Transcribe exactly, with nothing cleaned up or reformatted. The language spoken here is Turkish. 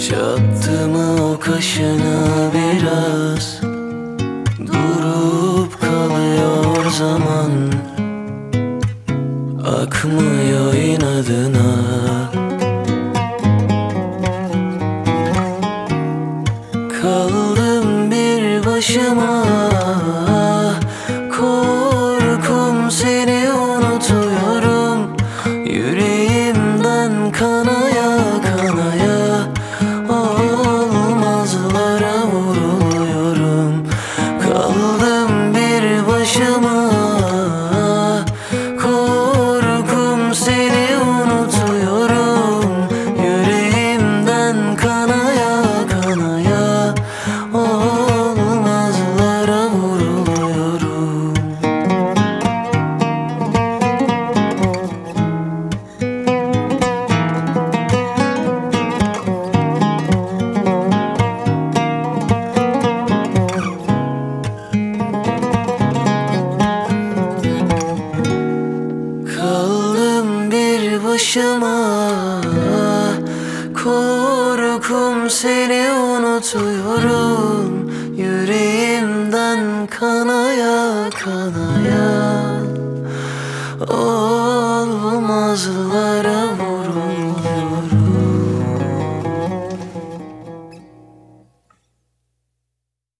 Çattı mı o kaşına biraz, durup kalıyor zaman, akmıyor inadına. Kaldım bir başıma, korkum seni unutuyorum. Yüreğimden kanaya kanaya olmazlara vuruluyorum. Kaldım bir başıma, korkum seni unutuyorum. Yüreğimden kanaya kanaya olmazlara vuruluyorum. Kaldım bir başıma, korkum seni unutuyorum. Yüreğimden kanaya kanaya olmazlar